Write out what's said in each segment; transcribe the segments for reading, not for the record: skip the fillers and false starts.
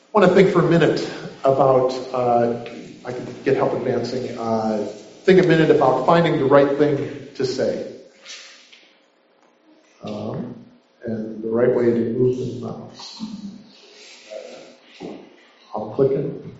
I want to think for a minute about, I can get help advancing, think a minute about finding the right thing to say. And the right way to move the mouse. I'm clicking.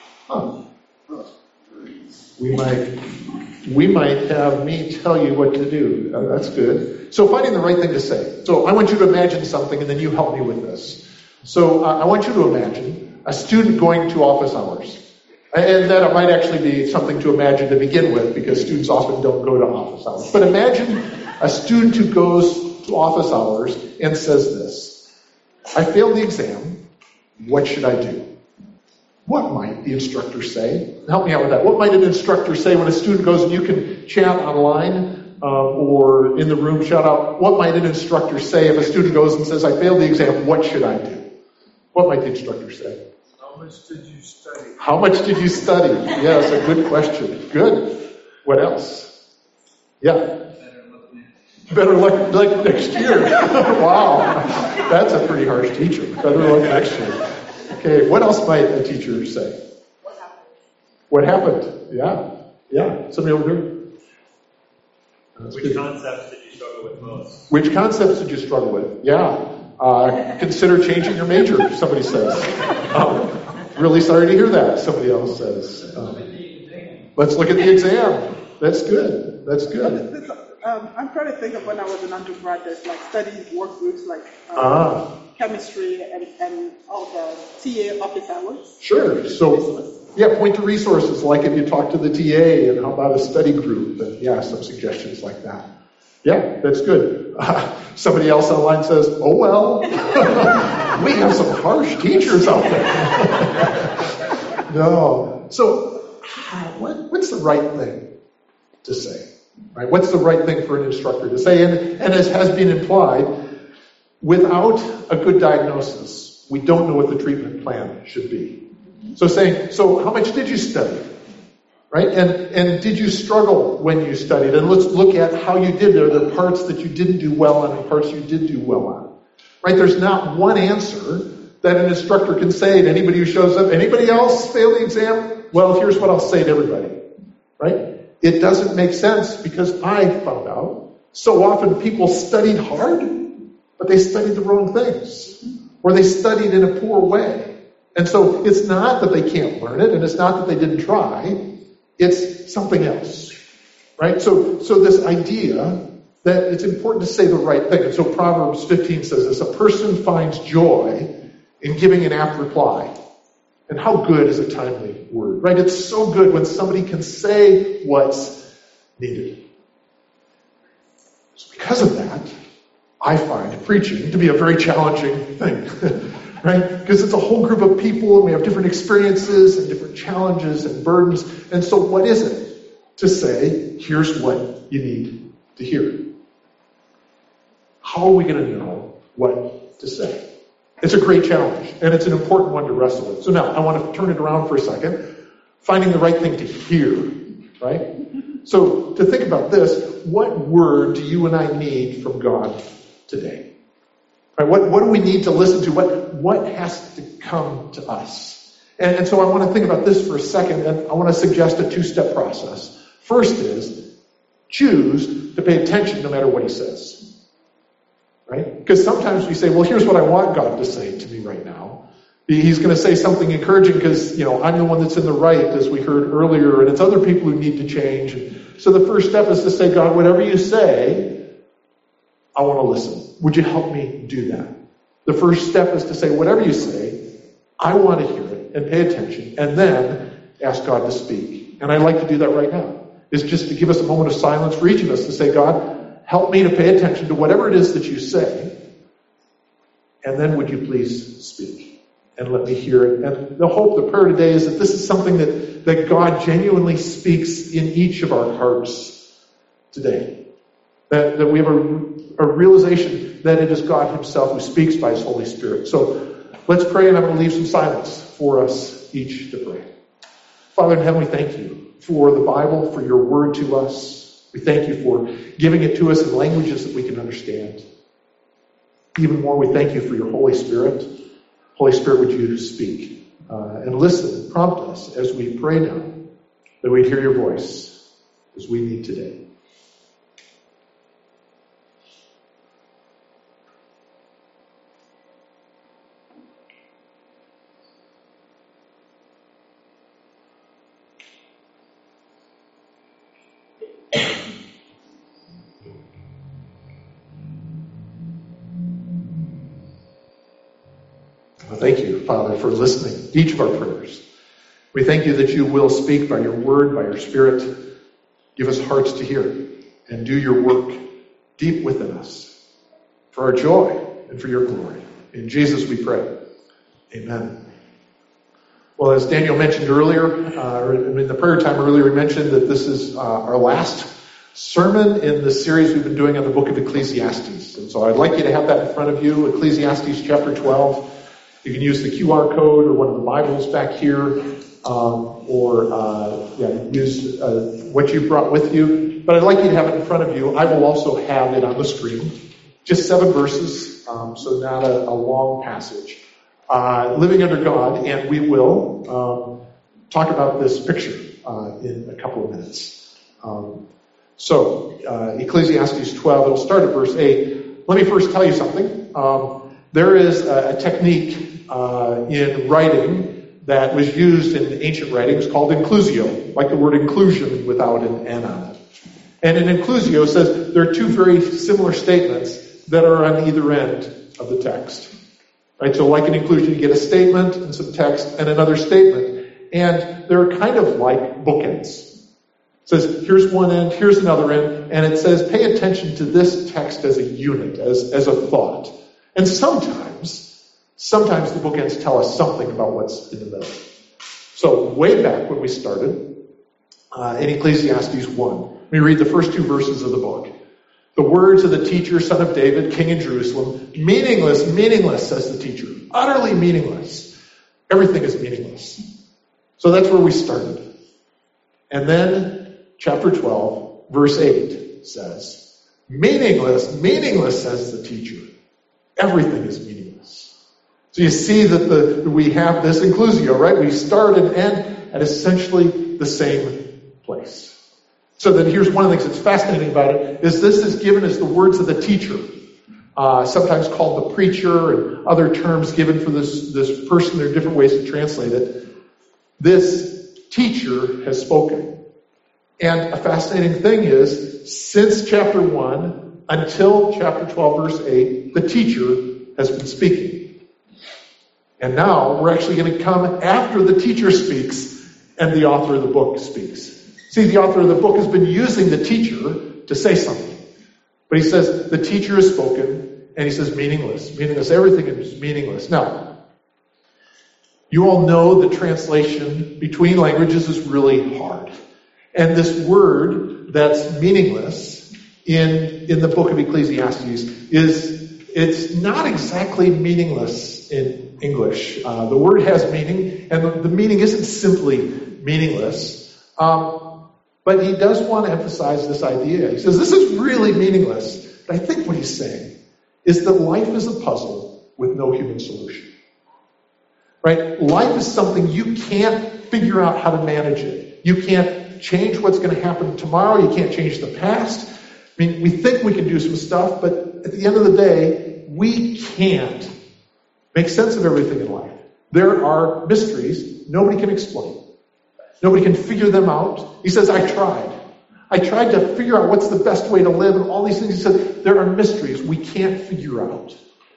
We might have me tell you what to do. That's good. So finding the right thing to say. So I want you to imagine something, and then you help me with this. So I want you to imagine a student going to office hours. And that might actually be something to imagine to begin with, because students often don't go to office hours. But imagine a student who goes to office hours and says this: I failed the exam. What should I do? What might the instructor say? Help me out with that. What might an instructor say when a student goes, and you can chat online or in the room, shout out, what might an instructor say if a student goes and says, I failed the exam, what should I do? What might the instructor say? How much did you study? How much did you study? Yes, a good question. Good. What else? Yeah. Better luck next year. Wow. That's a pretty harsh teacher. Better luck next year. Okay, what else might a teacher say? What happened? Yeah. Somebody over here? Which concepts did you struggle with most? Which concepts did you struggle with? Yeah. Consider changing your major, somebody says. Really sorry to hear that, somebody else says. Let's look at the exam. That's good. I'm trying to think of when I was an undergraduate, like studying work groups, like chemistry and all the TA office hours. Sure. So, point to resources, like if you talk to the TA, and how about a study group, and some suggestions like that. Yeah, that's good. Somebody else online says, oh well, we have some harsh teachers out there. No. So, what's the right thing to say? Right? What's the right thing for an instructor to say? And as has been implied, without a good diagnosis, we don't know what the treatment plan should be. So saying, how much did you study? Right? And did you struggle when you studied? And let's look at how you did. There are the parts that you didn't do well on and parts you did do well on. Right? There's not one answer that an instructor can say to anybody who shows up. Anybody else fail the exam? Well, here's what I'll say to everybody. Right? It doesn't make sense, because I found out so often people studied hard, but they studied the wrong things, or they studied in a poor way. And so it's not that they can't learn it, and it's not that they didn't try. It's something else, right? So this idea that it's important to say the right thing. And so Proverbs 15 says this: a person finds joy in giving an apt reply. And how good is a timely word, right? It's so good when somebody can say what's needed. So because of that, I find preaching to be a very challenging thing, right? Because it's a whole group of people, and we have different experiences and different challenges and burdens. And so what is it to say, here's what you need to hear? How are we going to know what to say? It's a great challenge, and it's an important one to wrestle with. So now, I want to turn it around for a second. Finding the right thing to hear, right? So, to think about this, what word do you and I need from God today? Right? What do we need to listen to? What has to come to us? And so I want to think about this for a second, and I want to suggest a 2-step process. First is, choose to pay attention no matter what he says. Right? Because sometimes we say, well, here's what I want God to say to me right now. He's going to say something encouraging because, I'm the one that's in the right, as we heard earlier, and it's other people who need to change. And so the first step is to say, God, whatever you say, I want to listen. Would you help me do that? The first step is to say, whatever you say, I want to hear it and pay attention, and then ask God to speak. And I'd like to do that right now, is just to give us a moment of silence for each of us to say, God, help me to pay attention to whatever it is that you say. And then would you please speak and let me hear it. And the hope, the prayer today is that this is something that God genuinely speaks in each of our hearts today. That we have a realization that it is God himself who speaks by his Holy Spirit. So let's pray, and I'm going to leave some silence for us each to pray. Father in heaven, we thank you for the Bible, for your word to us. We thank you for giving it to us in languages that we can understand. Even more, we thank you for your Holy Spirit, Holy Spirit, would you speak and listen, prompt us as we pray now, that we'd hear your voice as we need today. Thank you, Father, for listening to each of our prayers. We thank you that you will speak by your word, by your Spirit. Give us hearts to hear and do your work deep within us for our joy and for your glory. In Jesus we pray. Amen. Well, as Daniel mentioned earlier, in the prayer time earlier, we mentioned that this is our last sermon in the series we've been doing on the book of Ecclesiastes. And so I'd like you to have that in front of you, Ecclesiastes chapter 12. You can use the QR code or one of the Bibles back here, use what you brought with you. But I'd like you to have it in front of you. I will also have it on the screen. Just 7 verses, so not a long passage. Living under God, and we will talk about this picture in a couple of minutes. Ecclesiastes 12, it'll start at verse 8. Let me first tell you something. There is a technique in writing that was used in ancient writings called inclusio, like the word inclusion without an N on it. And an inclusio says there are 2 very similar statements that are on either end of the text. Right? So like an inclusion, you get a statement and some text and another statement. And they're kind of like bookends. It says, here's one end, here's another end, and it says, pay attention to this text as a unit, as a thought. And sometimes the bookends tell us something about what's in the middle. So way back when we started, in Ecclesiastes 1, we read the first 2 verses of the book. The words of the teacher, son of David, king in Jerusalem, meaningless, says the teacher. Utterly meaningless. Everything is meaningless. So that's where we started. And then chapter 12, verse 8 says, meaningless, says the teacher. Everything is meaningless. So you see that we have this inclusio, right? We start and end at essentially the same place. So then here's one of the things that's fascinating about it, is this is given as the words of the teacher, sometimes called the preacher, and other terms given for this person. There are different ways to translate it. This teacher has spoken. And a fascinating thing is, since chapter 1 until chapter 12, verse 8, the teacher has been speaking. And now we're actually going to come after the teacher speaks and the author of the book speaks. See, the author of the book has been using the teacher to say something. But he says, the teacher has spoken, and he says, meaningless. Everything is meaningless. Now, you all know the translation between languages is really hard. And this word that's meaningless in the book of Ecclesiastes it's not exactly meaningless in English. The word has meaning, and the meaning isn't simply meaningless. But he does want to emphasize this idea. He says, this is really meaningless. But I think what he's saying is that life is a puzzle with no human solution. Right? Life is something you can't figure out how to manage it. You can't change what's going to happen tomorrow. You can't change the past. I mean, we think we can do some stuff, but at the end of the day, we can't make sense of everything in life. There are mysteries nobody can explain. Nobody can figure them out. He says, I tried to figure out what's the best way to live and all these things. He said, there are mysteries we can't figure out.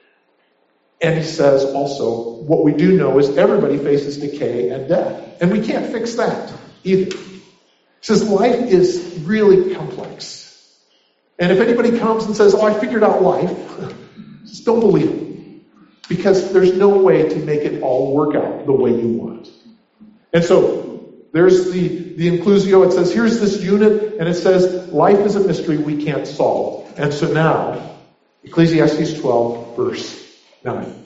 And he says also, what we do know is everybody faces decay and death. And we can't fix that either. He says, life is really complex. And if anybody comes and says, I figured out life, just don't believe them. Because there's no way to make it all work out the way you want. And so there's the inclusio. It says, here's this unit, and it says, life is a mystery we can't solve. And so now, Ecclesiastes 12, verse 9.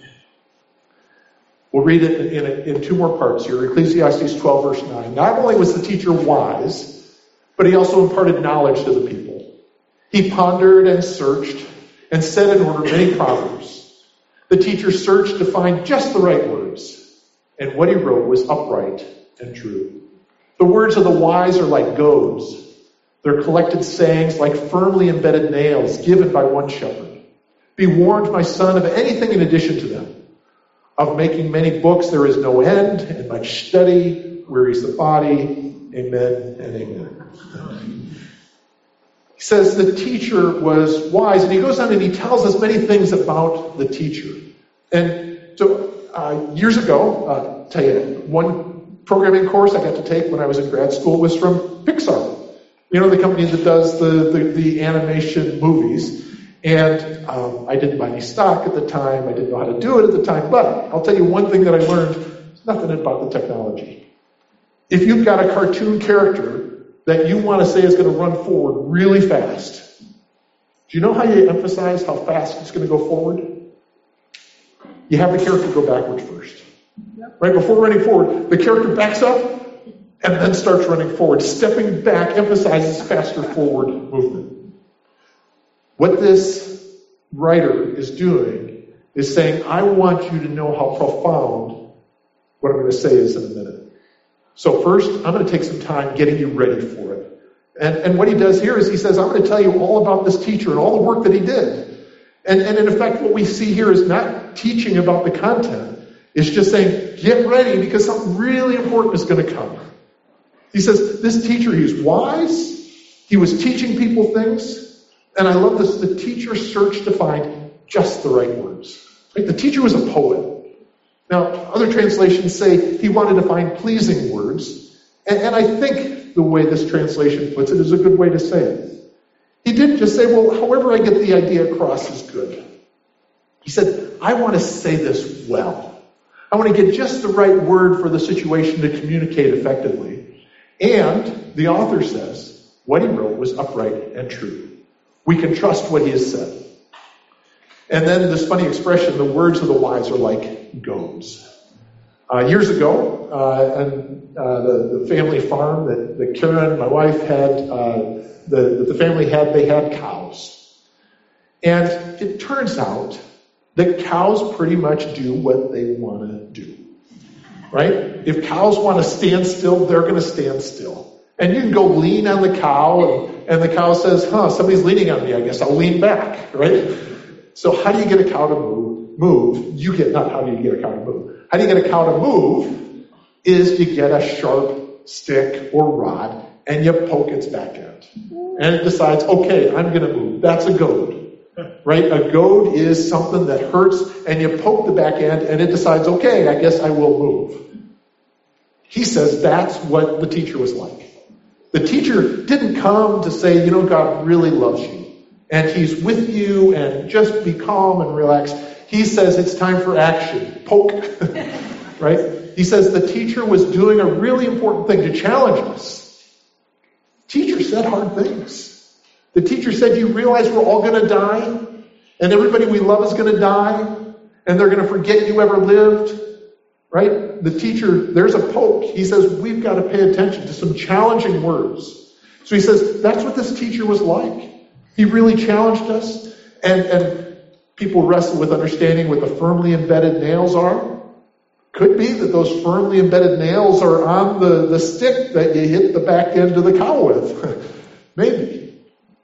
We'll read it in 2 more parts here. Ecclesiastes 12, verse 9. Not only was the teacher wise, but he also imparted knowledge to the people. He pondered and searched and set in order many proverbs. The The teacher searched to find just the right words, and what he wrote was upright and true. The words of the wise are like goads, their collected sayings like firmly embedded nails given by one shepherd. Be warned, my son, of anything in addition to them. Of making many books there is no end, and much study wearies the body. Amen and amen. He says the teacher was wise, and he goes on and he tells us many things about the teacher. And so years ago, tell you, one programming course I got to take when I was in grad school was from Pixar. You know, the company that does the animation movies. And I didn't buy any stock at the time. I didn't know how to do it at the time. But I'll tell you one thing that I learned. It's nothing about the technology. If you've got a cartoon character that you want to say is going to run forward really fast, do you know how you emphasize how fast it's going to go forward? You have the character go backwards first. Yep. Right? Before running forward, the character backs up and then starts running forward. Stepping back emphasizes faster forward movement. What this writer is doing is saying, I want you to know how profound what I'm going to say is in a minute. So first, I'm going to take some time getting you ready for it. And what he does here is he says, I'm going to tell you all about this teacher and all the work that he did. And in effect, what we see here is not teaching about the content. It's just saying, get ready because something really important is going to come. He says, this teacher, he was wise. He was teaching people things. And I love this. The teacher searched to find just the right words. Right? The teacher was a poet. Now, other translations say he wanted to find pleasing words. And I think the way this translation puts it is a good way to say it. He didn't just say, well, however I get the idea across is good. He said, I want to say this well. I want to get just the right word for the situation to communicate effectively. And the author says, what he wrote was upright and true. We can trust what he has said. And then this funny expression, the words of the wise are like goads. Years ago, the family farm that Karen, my wife, had, the family had, they had cows. And it turns out that cows pretty much do what they want to do. Right? If cows want to stand still, they're going to stand still. And you can go lean on the cow, and the cow says, somebody's leaning on me, I guess I'll lean back, right? So how do you get a cow to move? Not how do you get a cow to move? How do you get a cow to move is you get a sharp stick or rod, and you poke its back end. And it decides, okay, I'm going to move. That's a goad, right? A goad is something that hurts, and you poke the back end, and it decides, okay, I guess I will move. He says that's what the teacher was like. The teacher didn't come to say, God really loves you, and he's with you, and just be calm and relax. He says it's time for action. Poke. Right? He says the teacher was doing a really important thing to challenge us. Teacher said hard things. The teacher said, you realize we're all going to die, and everybody we love is going to die, and they're going to forget you ever lived. Right? The teacher, there's a poke. He says, we've got to pay attention to some challenging words. So he says, that's what this teacher was like. He really challenged us. And people wrestle with understanding what the firmly embedded nails are. Could be that those firmly embedded nails are on the stick that you hit the back end of the cow with. Maybe.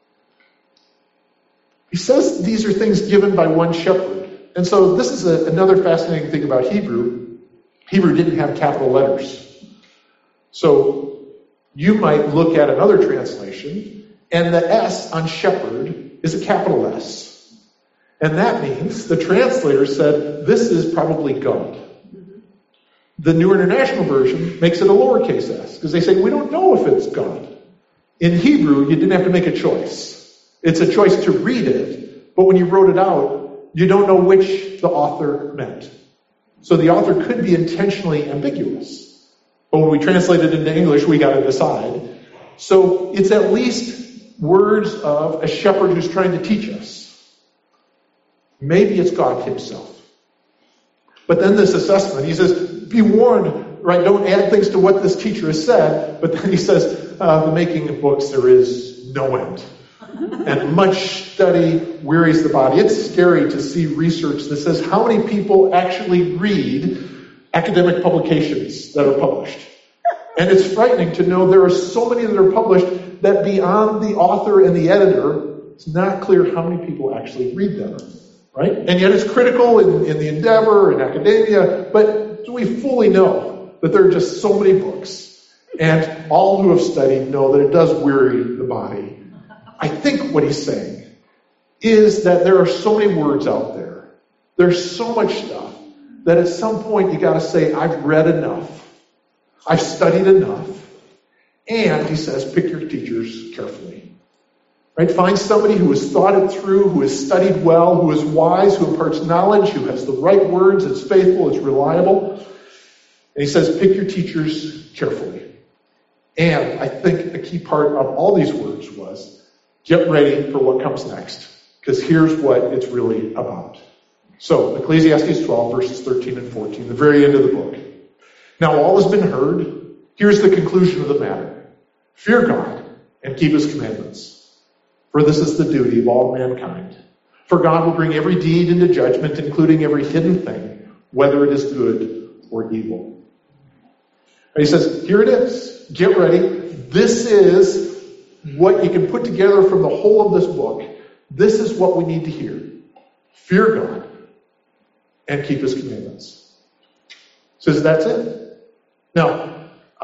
He says these are things given by one shepherd. And so this is another fascinating thing about Hebrew. Hebrew didn't have capital letters. So you might look at another translation, and the S on shepherd is a capital S. And that means the translator said, this is probably God. The New International Version makes it a lowercase s, because they say, we don't know if it's God. In Hebrew, you didn't have to make a choice. It's a choice to read it, but when you wrote it out, you don't know which the author meant. So the author could be intentionally ambiguous. But when we translate it into English, we got to decide. So it's at least words of a shepherd who's trying to teach us. Maybe it's God himself. But then this assessment, he says, be warned, right? Don't add things to what this teacher has said. But then he says, the making of books, there is no end. And much study wearies the body. It's scary to see research that says how many people actually read academic publications that are published. And it's frightening to know there are so many that are published that beyond the author and the editor, it's not clear how many people actually read them. Right? And yet it's critical in the endeavor, in academia, but do we fully know that there are just so many books? And all who have studied know that it does weary the body. I think what he's saying is that there are so many words out there. There's so much stuff that at some point you got to say, I've read enough. I've studied enough. And he says, pick your teachers carefully. Right? Find somebody who has thought it through, who has studied well, who is wise, who imparts knowledge, who has the right words, is faithful, is reliable. And he says, pick your teachers carefully. And I think a key part of all these words was, get ready for what comes next. Because here's what it's really about. So, Ecclesiastes 12, verses 13 and 14, the very end of the book. Now all has been heard. Here's the conclusion of the matter. Fear God and keep his commandments. For this is the duty of all mankind. For God will bring every deed into judgment, including every hidden thing, whether it is good or evil. And he says, here it is. Get ready. This is what you can put together from the whole of this book. This is what we need to hear. Fear God and keep his commandments. Says that's it. Now,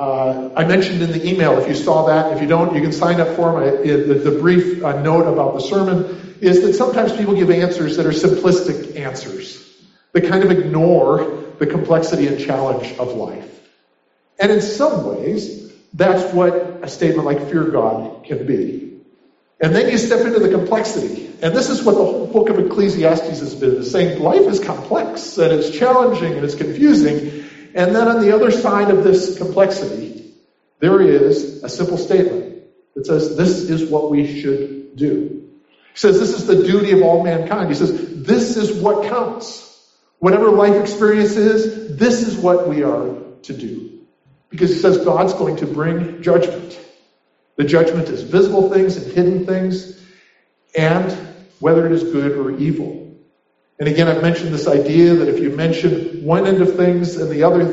I mentioned in the email, if you saw that, if you don't, you can sign up for them. The brief note about the sermon is that sometimes people give answers that are simplistic answers that kind of ignore the complexity and challenge of life. And in some ways, that's what a statement like fear God can be. And then you step into the complexity. And this is what the whole book of Ecclesiastes has been, is saying life is complex and it's challenging and it's confusing. And then on the other side of this complexity, there is a simple statement that says this is what we should do. He says this is the duty of all mankind. He says this is what counts. Whatever life experience is, this is what we are to do. Because he says God's going to bring judgment. The judgment is visible things and hidden things, and whether it is good or evil. And again, I've mentioned this idea that if you mention one end of things and the other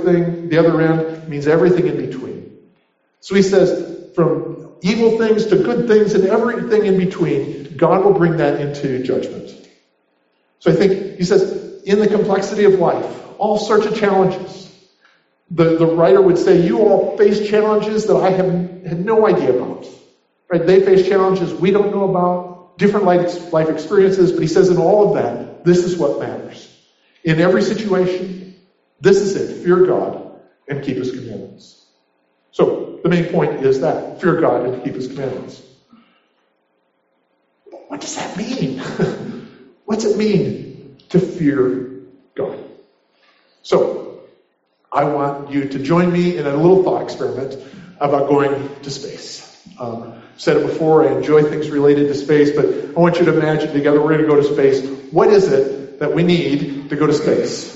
end means everything in between. So he says, from evil things to good things and everything in between, God will bring that into judgment. So I think, he says, in the complexity of life, all sorts of challenges. The writer would say, you all face challenges that I had no idea about. Right? They face challenges we don't know about, different life experiences, but he says in all of that, this is what matters. In every situation, this is it. Fear God and keep his commandments. So the main point is that. Fear God and keep his commandments. What does that mean? What's it mean to fear God? So I want you to join me in a little thought experiment about going to space. I've said it before, I enjoy things related to space, but I want you to imagine together we're going to go to space. What is it that we need to go to space?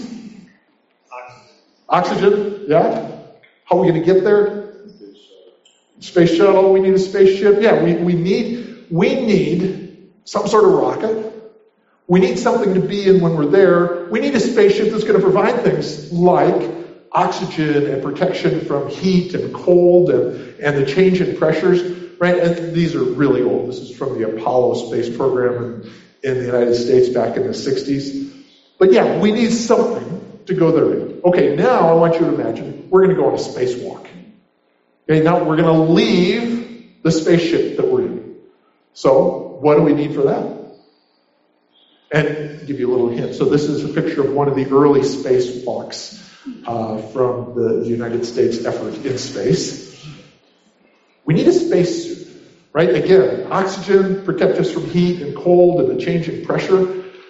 Oxygen, yeah? How are we going to get there? Space shuttle, we need a spaceship. Yeah, we need some sort of rocket. We need something to be in when we're there. We need a spaceship that's going to provide things like oxygen and protection from heat and cold and the change in pressures, right? And these are really old. This is from the Apollo space program in the United States back in the 60s. But yeah, we need something to go there in. Okay, now I want you to imagine we're going to go on a spacewalk. Okay, now we're going to leave the spaceship that we're in. So, what do we need for that? And I'll give you a little hint. So this is a picture of one of the early spacewalks from the United States effort in space. We need a spacesuit, right? Again, oxygen, protect us from heat and cold and the change in pressure.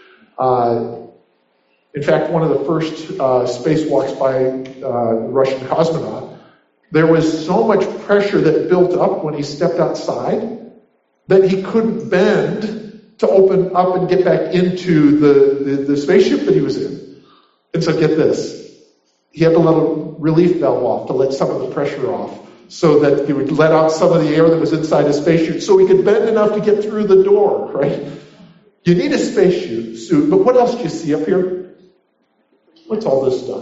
In fact, one of the first spacewalks by the Russian cosmonaut, there was so much pressure that built up when he stepped outside that he couldn't bend to open up and get back into the spaceship that he was in. And so get this. He had to let a relief valve off to let some of the pressure off so that he would let out some of the air that was inside his spacesuit so he could bend enough to get through the door, right? You need a spacesuit, but what else do you see up here? What's all this stuff?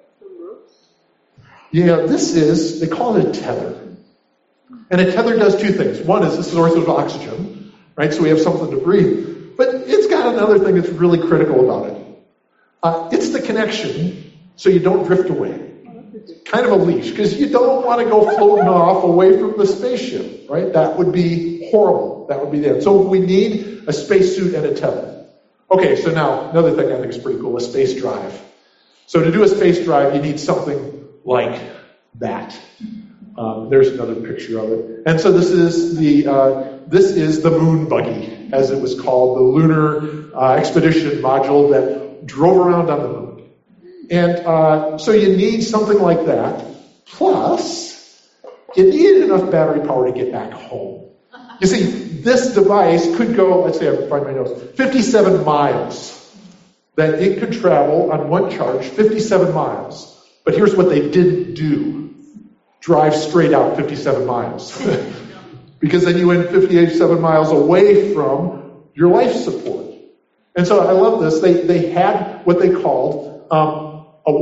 Yeah, they call it a tether. And a tether does two things. One is this is source of oxygen, right? So we have something to breathe. But it's got another thing that's really critical about it. It's the connection so you don't drift away. Kind of a leash, because you don't want to go floating off away from the spaceship, right? That would be horrible. That would be the end. So we need a spacesuit and a tether. Okay, so now, another thing I think is pretty cool, a space drive. So to do a space drive, you need something like that. There's another picture of it. And so this is the moon buggy, as it was called, the lunar expedition module that drove around on the moon. And so you need something like that. Plus, you need enough battery power to get back home. You see, this device could go, let's say I find my notes, 57 miles. That it could travel on one charge 57 miles. But here's what they didn't do. Drive straight out 57 miles. Because then you went 57 miles away from your life support. And so I love this. They had what they called a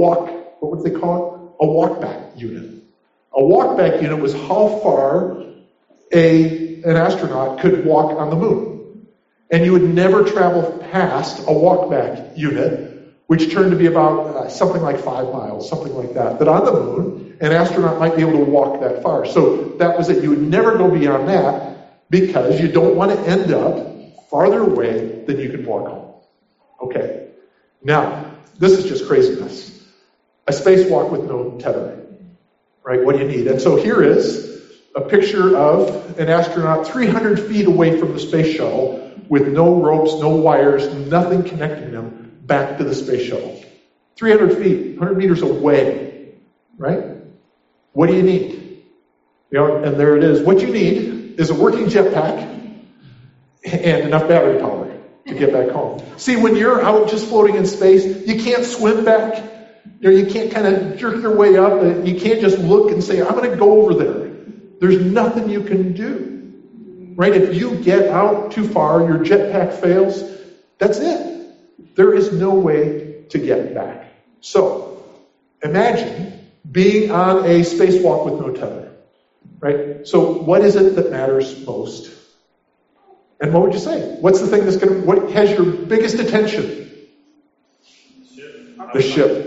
walkback unit. A walkback unit was how far an astronaut could walk on the moon. And you would never travel past a walkback unit, which turned to be about something like 5 miles, something like that. That on the moon, an astronaut might be able to walk that far. So that was it. You would never go beyond that because you don't want to end up farther away than you can walk home. Okay. Now, this is just craziness. A spacewalk with no tether. Right? What do you need? And so here is a picture of an astronaut 300 feet away from the space shuttle with no ropes, no wires, nothing connecting them back to the space shuttle. 300 feet, 100 meters away. Right? What do you need? And there it is. What you need is a working jetpack and enough battery power to get back home. See, when you're out just floating in space, you can't swim back. You can't kind of jerk your way up. You can't just look and say, I'm going to go over there. There's nothing you can do. Right? If you get out too far, your jetpack fails, that's it. There is no way to get back. So, imagine being on a spacewalk with no tether. Right? So, what is it that matters most? And what would you say? What's the thing what has your biggest attention? The ship.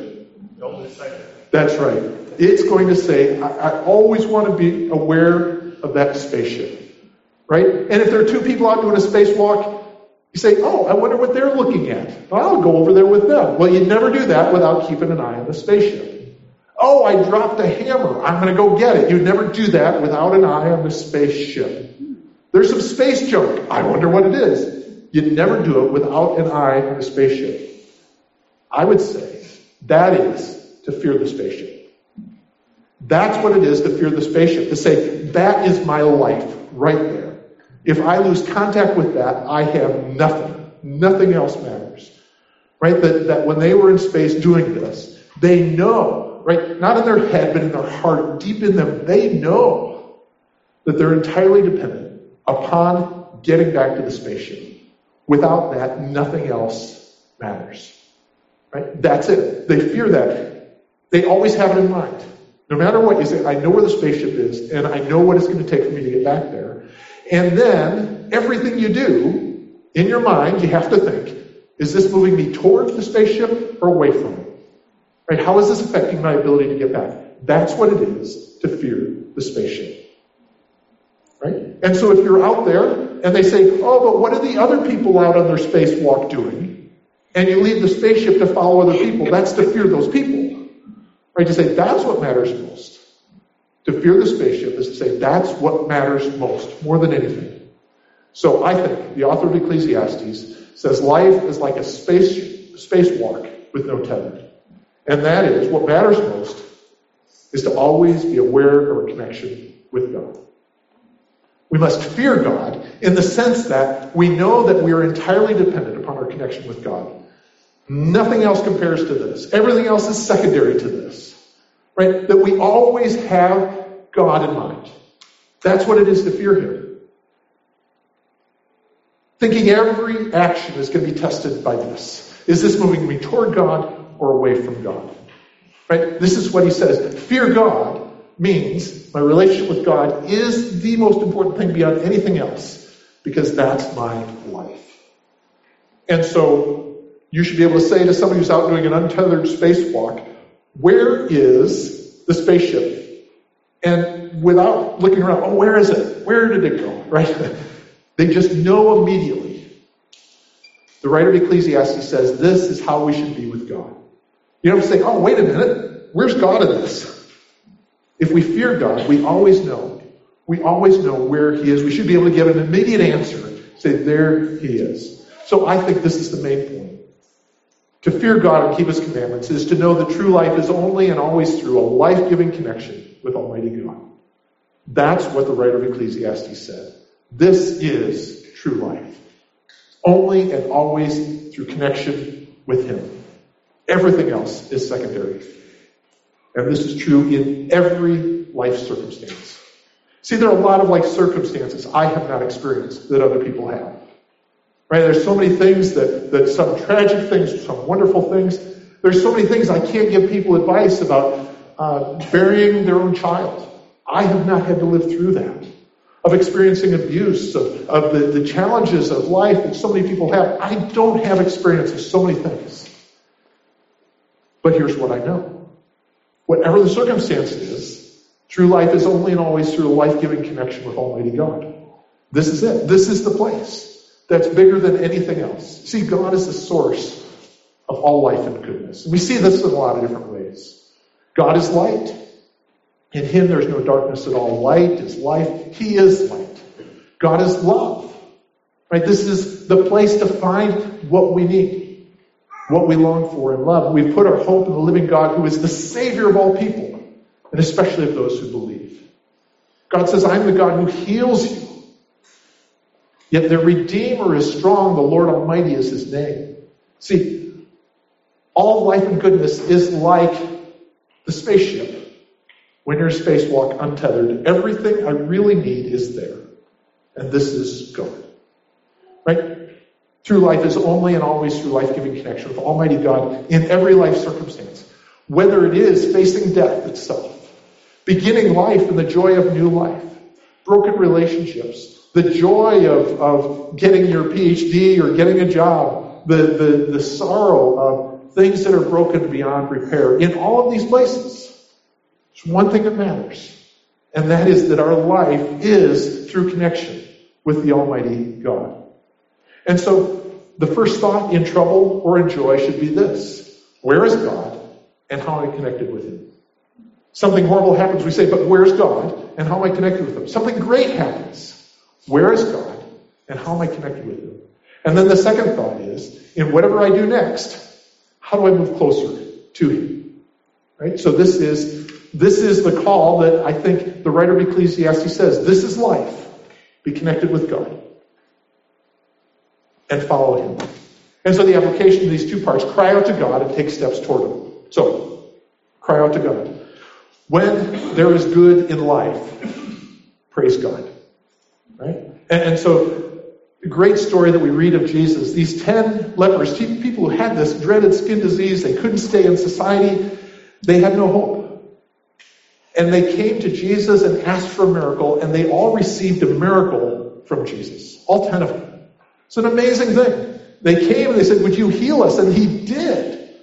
That's right. It's going to say, I always want to be aware of that spaceship. Right? And if there are two people out doing a spacewalk, you say, oh, I wonder what they're looking at. Well, I'll go over there with them. Well, you'd never do that without keeping an eye on the spaceship. Oh, I dropped a hammer. I'm going to go get it. You'd never do that without an eye on the spaceship. There's some space junk. I wonder what it is. You'd never do it without an eye on the spaceship. I would say that is to fear the spaceship. That's what it is to fear the spaceship. To say, that is my life right there. If I lose contact with that, I have nothing. Nothing else matters. Right? That when they were in space doing this, they know, right? Not in their head, but in their heart, deep in them, they know that they're entirely dependent upon getting back to the spaceship. Without that, nothing else matters. Right? That's it. They fear that. They always have it in mind. No matter what, you say, I know where the spaceship is, and I know what it's going to take for me to get back there. And then, everything you do, in your mind, you have to think, is this moving me towards the spaceship or away from it? Right? How is this affecting my ability to get back? That's what it is to fear the spaceship. Right? And so if you're out there, and they say, oh, but what are the other people out on their spacewalk doing? And you leave the spaceship to follow other people, that's to fear those people. Right? To say, that's what matters most. To fear the spaceship is to say, that's what matters most, more than anything. So I think the author of Ecclesiastes says life is like a spacewalk with no tether. And that is, what matters most is to always be aware of a connection with God. We must fear God in the sense that we know that we are entirely dependent upon our connection with God. Nothing else compares to this. Everything else is secondary to this. Right? That we always have God in mind. That's what it is to fear him. Thinking every action is going to be tested by this. Is this moving me toward God or away from God? Right? This is what he says. Fear God means my relationship with God is the most important thing beyond anything else, because that's my life. And so you should be able to say to somebody who's out doing an untethered spacewalk, where is the spaceship? And without looking around, oh, where is it? Where did it go? Right? They just know immediately. The writer of Ecclesiastes says this is how we should be with God. You don't have to say, oh, wait a minute, where's God in this? If we fear God, we always know. We always know where he is. We should be able to give an immediate answer. Say, there he is. So I think this is the main point. To fear God and keep his commandments is to know that true life is only and always through a life-giving connection with Almighty God. That's what the writer of Ecclesiastes said. This is true life. Only and always through connection with him. Everything else is secondary. And this is true in every life circumstance. See, there are a lot of life circumstances I have not experienced that other people have. Right? There's so many things that some tragic things, some wonderful things. There's so many things I can't give people advice about burying their own child. I have not had to live through that. Of experiencing abuse, of the challenges of life that so many people have. I don't have experience of so many things. But here's what I know. Whatever the circumstance is, true life is only and always through a life-giving connection with Almighty God. This is it. This is the place that's bigger than anything else. See, God is the source of all life and goodness. And we see this in a lot of different ways. God is light. In him there's no darkness at all. Light is life. He is light. God is love. Right? This is the place to find what we need, what we long for in love. We put our hope in the living God who is the Savior of all people, and especially of those who believe. God says, I'm the God who heals you. Yet the Redeemer is strong. The Lord Almighty is his name. See, all life and goodness is like the spaceship. When you're a spacewalk untethered, everything I really need is there. And this is God. Right? True life is only and always through life-giving connection with Almighty God in every life circumstance. Whether it is facing death itself, beginning life in the joy of new life, broken relationships, the joy of getting your PhD or getting a job, the sorrow of things that are broken beyond repair. In all of these places, there's one thing that matters, and that is that our life is through connection with the Almighty God. And so the first thought in trouble or in joy should be this: where is God and how am I connected with him? Something horrible happens, we say, but where's God and how am I connected with him? Something great happens. Where is God and how am I connected with him? And then the second thought is, in whatever I do next, how do I move closer to him? Right? So this is the call that I think the writer of Ecclesiastes says. This is life. Be connected with God. And follow him. And so the application of these two parts, cry out to God and take steps toward him. So, cry out to God. When there is good in life, praise God. Right? And so, the great story that we read of Jesus, these 10 lepers, people who had this dreaded skin disease, they couldn't stay in society, they had no hope. And they came to Jesus and asked for a miracle, and they all received a miracle from Jesus. All 10 of them. It's an amazing thing. They came and they said, would you heal us? And he did.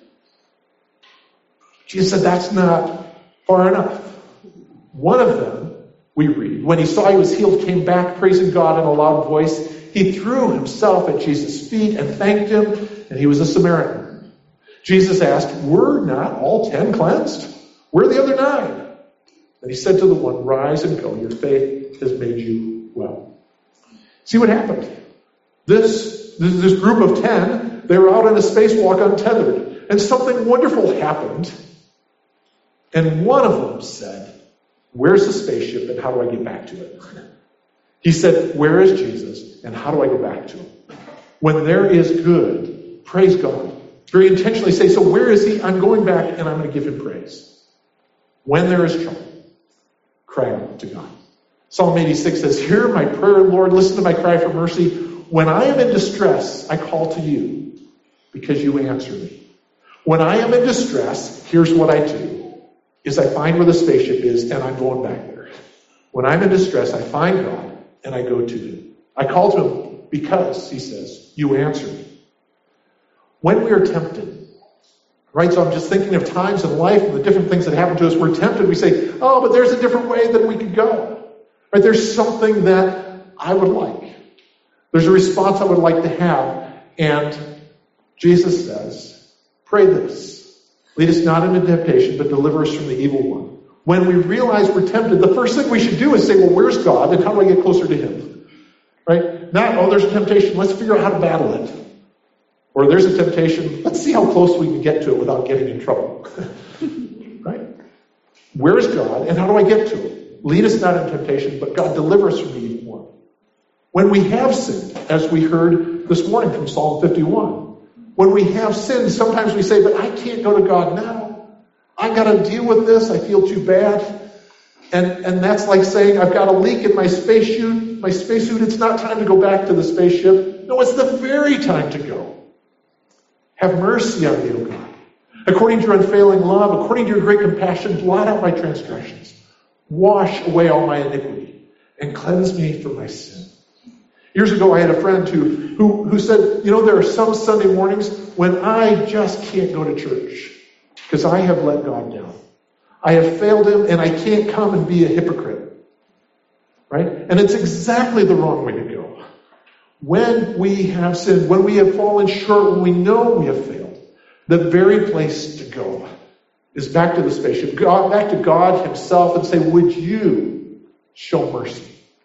Jesus said, that's not far enough. One of them, we read, when he saw he was healed, came back praising God in a loud voice. He threw himself at Jesus' feet and thanked him, and he was a Samaritan. Jesus asked, were not all 10 cleansed? Where are the other 9? And he said to the one, rise and go. Your faith has made you well. See what happened? This group of 10, they were out on a spacewalk untethered. And something wonderful happened. And one of them said, where's the spaceship and how do I get back to it? He said, where is Jesus and how do I go back to him? When there is good, praise God. Very intentionally say, so where is he? I'm going back and I'm going to give him praise. When there is trouble, cry out to God. Psalm 86 says, hear my prayer, Lord, listen to my cry for mercy. When I am in distress, I call to you because you answer me. When I am in distress, here's what I do, is I find where the spaceship is and I'm going back there. When I'm in distress, I find God and I go to him. I call to him because, he says, you answer me. When we are tempted, right? So I'm just thinking of times in life and the different things that happen to us. We're tempted. We say, oh, but there's a different way that we could go. Right? There's something that I would like. There's a response I would like to have. And Jesus says, pray this. Lead us not into temptation, but deliver us from the evil one. When we realize we're tempted, the first thing we should do is say, well, where's God? And how do I get closer to him? Right? Not, oh, there's a temptation. Let's figure out how to battle it. Or there's a temptation. Let's see how close we can get to it without getting in trouble. Right? Where is God? And how do I get to him? Lead us not into temptation, but God, deliver us from the evil one. When we have sinned, as we heard this morning from Psalm 51, when we have sinned, sometimes we say, but I can't go to God now. I got to deal with this. I feel too bad. And that's like saying, I've got a leak in my spacesuit. It's not time to go back to the spaceship. No, it's the very time to go. Have mercy on me, O God. According to your unfailing love, according to your great compassion, blot out my transgressions. Wash away all my iniquity and cleanse me from my sin. Years ago, I had a friend who said, there are some Sunday mornings when I just can't go to church because I have let God down. I have failed him and I can't come and be a hypocrite. Right? And it's exactly the wrong way to go. When we have sinned, when we have fallen short, when we know we have failed, the very place to go is back to the spaceship, back to God himself and say, would you show mercy?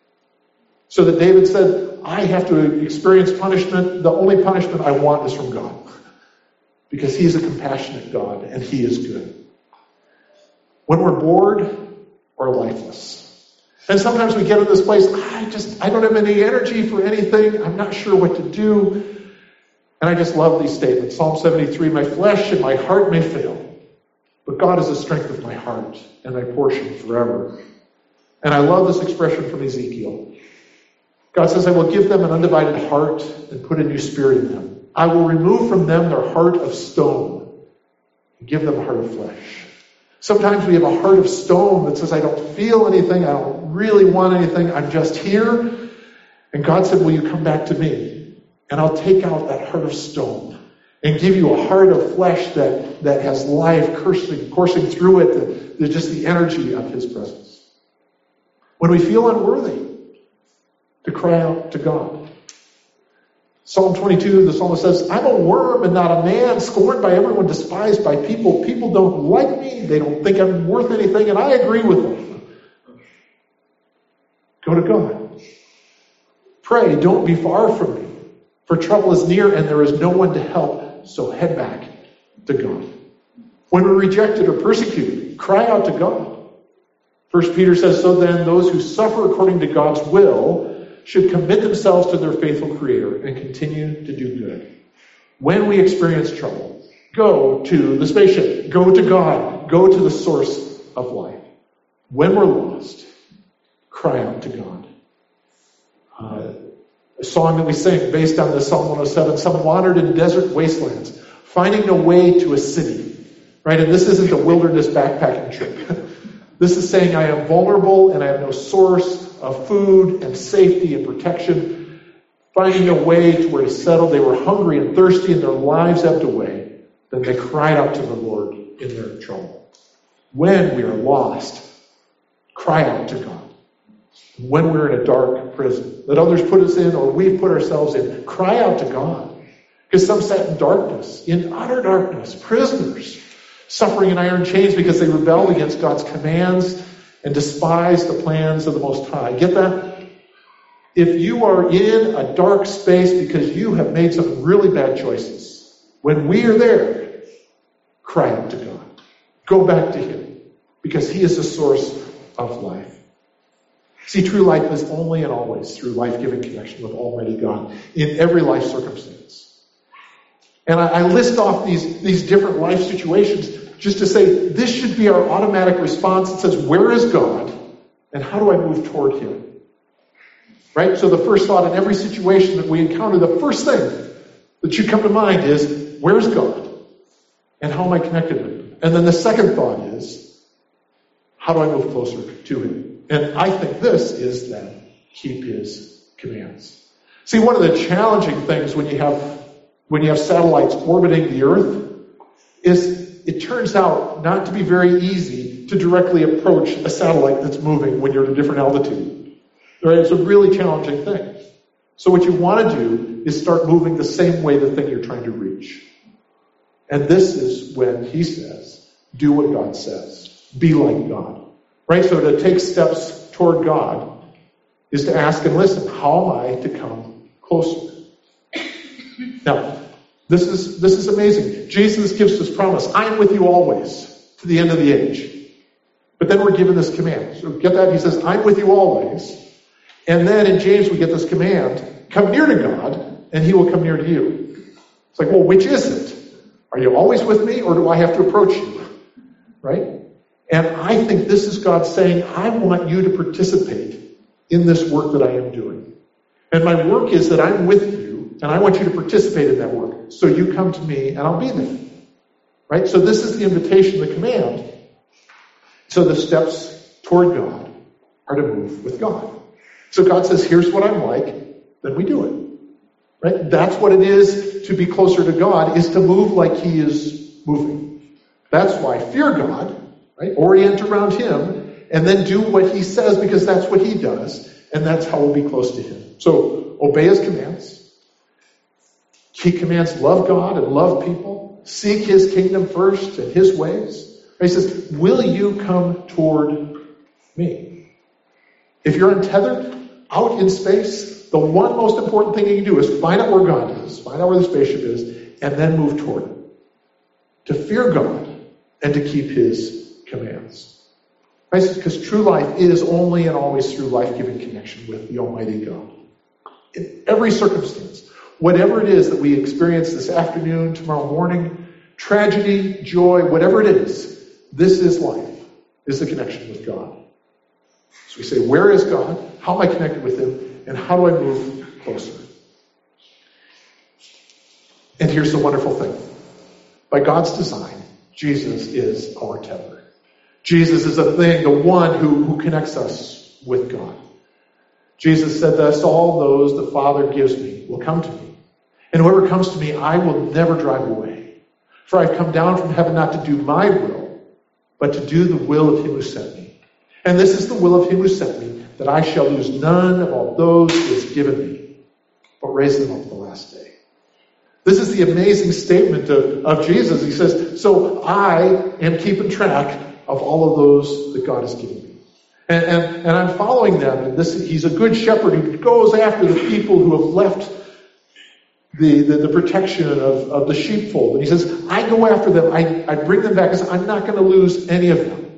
So that David said, I have to experience punishment. The only punishment I want is from God. Because he's a compassionate God and he is good. When we're bored or lifeless. And sometimes we get in this place, I don't have any energy for anything. I'm not sure what to do. And I just love these statements. Psalm 73, my flesh and my heart may fail. But God is the strength of my heart and my portion forever. And I love this expression from Ezekiel. God says, I will give them an undivided heart and put a new spirit in them. I will remove from them their heart of stone and give them a heart of flesh. Sometimes we have a heart of stone that says, I don't feel anything. I don't really want anything. I'm just here. And God said, will you come back to me? And I'll take out that heart of stone and give you a heart of flesh that has life coursing through it. There's just the energy of his presence. When we feel unworthy, to cry out to God. Psalm 22, the psalmist says, I'm a worm and not a man, scorned by everyone, despised by people. People don't like me. They don't think I'm worth anything, and I agree with them. Go to God. Pray, don't be far from me, for trouble is near and there is no one to help, so head back to God. When we're rejected or persecuted, cry out to God. 1 Peter says, so then those who suffer according to God's will should commit themselves to their faithful Creator and continue to do good. When we experience trouble, go to the spaceship, go to God, go to the source of life. When we're lost, cry out to God. A song that we sing based on the Psalm 107, some wandered in desert wastelands, finding no way to a city. Right? And this isn't a wilderness backpacking trip. This is saying I am vulnerable and I have no source of food and safety and protection. Finding a way to where to settle. They were hungry and thirsty and their lives ebbed away. Then they cried out to the Lord in their trouble. When we are lost, cry out to God. When we're in a dark prison that others put us in or we've put ourselves in, cry out to God. Because some sat in darkness, in utter darkness, prisoners, suffering in iron chains because they rebelled against God's commands and despised the plans of the Most High. Get that? If you are in a dark space because you have made some really bad choices, when we are there, cry out to God. Go back to him because he is the source of life. See, true life is only and always through life-giving connection with Almighty God in every life circumstance. And I list off these different life situations just to say this should be our automatic response. It says, where is God? And how do I move toward him? Right? So the first thought in every situation that we encounter, the first thing that should come to mind is, where's God? And how am I connected with him? And then the second thought is, how do I move closer to him? And I think this is then, keep his commands. See, one of the challenging things when you have satellites orbiting the Earth is it turns out not to be very easy to directly approach a satellite that's moving when you're at a different altitude. Right? It's a really challenging thing. So what you want to do is start moving the same way the thing you're trying to reach. And this is when he says, do what God says. Be like God. Right? So to take steps toward God is to ask and listen, how am I to come closer? Now, this is amazing. Jesus gives this promise, I am with you always to the end of the age. But then we're given this command. So get that? He says, I'm with you always. And then in James we get this command, come near to God and he will come near to you. It's like, well, which is it? Are you always with me or do I have to approach you? Right? And I think this is God saying, I want you to participate in this work that I am doing. And my work is that I'm with you, and I want you to participate in that work. So you come to me, and I'll be there. Right? So this is the invitation, the command. So the steps toward God are to move with God. So God says, here's what I'm like, then we do it. Right? That's what it is to be closer to God, is to move like he is moving. That's why fear God, right? Orient around him, and then do what he says, because that's what he does, and that's how we'll be close to him. So obey his commands. He commands love God and love people. Seek his kingdom first and his ways. He says, will you come toward me? If you're untethered, out in space, the one most important thing you can do is find out where God is, find out where the spaceship is, and then move toward it. To fear God and to keep his commands. Because true life is only and always through life-giving connection with the Almighty God. In every circumstance, whatever it is that we experience this afternoon, tomorrow morning, tragedy, joy, whatever it is, this is life, is the connection with God. So we say, where is God? How am I connected with him? And how do I move closer? And here's the wonderful thing. By God's design, Jesus is our tether. Jesus is the thing, the one who connects us with God. Jesus said thus, all those the Father gives me will come to me. And whoever comes to me, I will never drive away. For I've come down from heaven not to do my will, but to do the will of him who sent me. And this is the will of him who sent me, that I shall lose none of all those he has given me, but raise them up the last day. This is the amazing statement of Jesus. He says, so I am keeping track of all of those that God has given me. And I'm following them. And he's a good shepherd who goes after the people who have left the protection of the sheepfold. And he says, I go after them. I bring them back. Because I'm not going to lose any of them.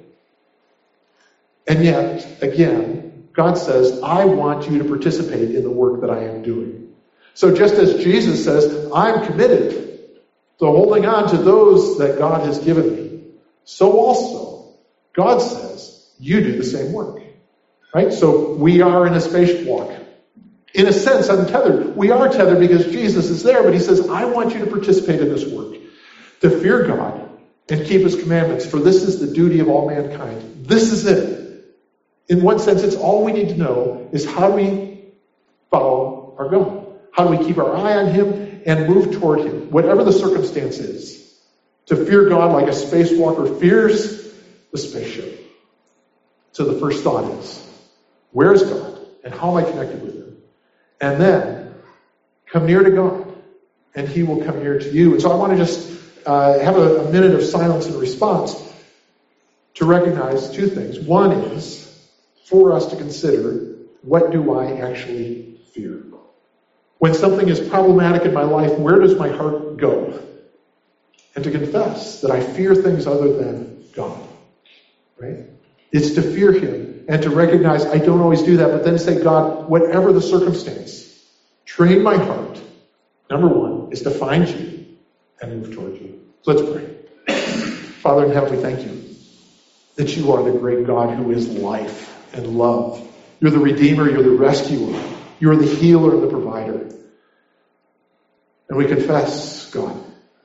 And yet, again, God says, I want you to participate in the work that I am doing. So just as Jesus says, I'm committed to holding on to those that God has given me, so also God says, you do the same work. Right? So we are in a spacewalk. In a sense, untethered. We are tethered because Jesus is there, but he says, I want you to participate in this work. To fear God and keep his commandments, for this is the duty of all mankind. This is it. In one sense, it's all we need to know is how do we follow our God? How do we keep our eye on him and move toward him, whatever the circumstance is? To fear God like a spacewalker fears the spaceship. So the first thought is, where is God? And how am I connected with him? And then, come near to God, and he will come near to you. And so I want to just have a minute of silence in response to recognize two things. One is for us to consider, what do I actually fear? When something is problematic in my life, where does my heart go? And to confess that I fear things other than God. Right? It's to fear him and to recognize I don't always do that, but then say, God, whatever the circumstance, train my heart. Number one is to find you and move toward you. So let's pray. Father in heaven, we thank you that you are the great God who is life and love. You're the Redeemer, you're the rescuer, you're the healer and the provider. And we confess, God,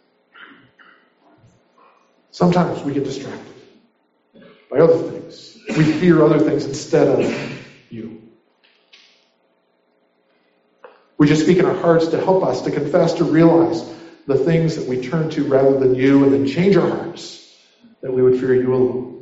sometimes we get distracted by other things. We fear other things instead of you. We just speak in our hearts to help us to confess, to realize the things that we turn to rather than you, and then change our hearts that we would fear you alone.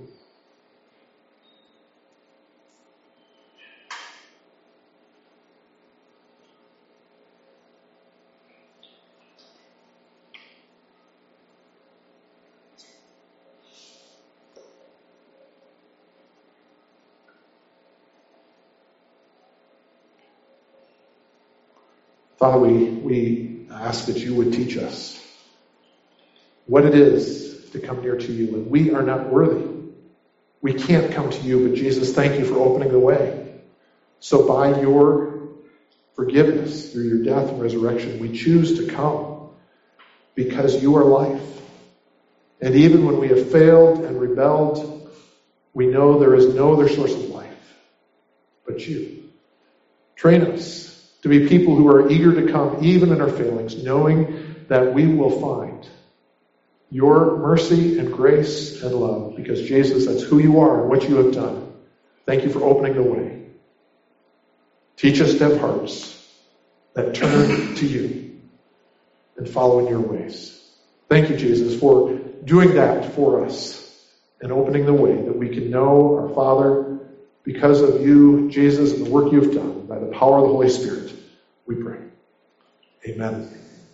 Father, we ask that you would teach us what it is to come near to you, and we are not worthy. We can't come to you, but Jesus, thank you for opening the way. So by your forgiveness, through your death and resurrection, we choose to come because you are life. And even when we have failed and rebelled, we know there is no other source of life but you. Train us to be people who are eager to come even in our failings, knowing that we will find your mercy and grace and love, because Jesus, that's who you are and what you have done. Thank you for opening the way. Teach us to have hearts that turn to you and follow in your ways. Thank you, Jesus, for doing that for us and opening the way that we can know our Father because of you, Jesus, and the work you've done by the power of the Holy Spirit. We pray. Amen.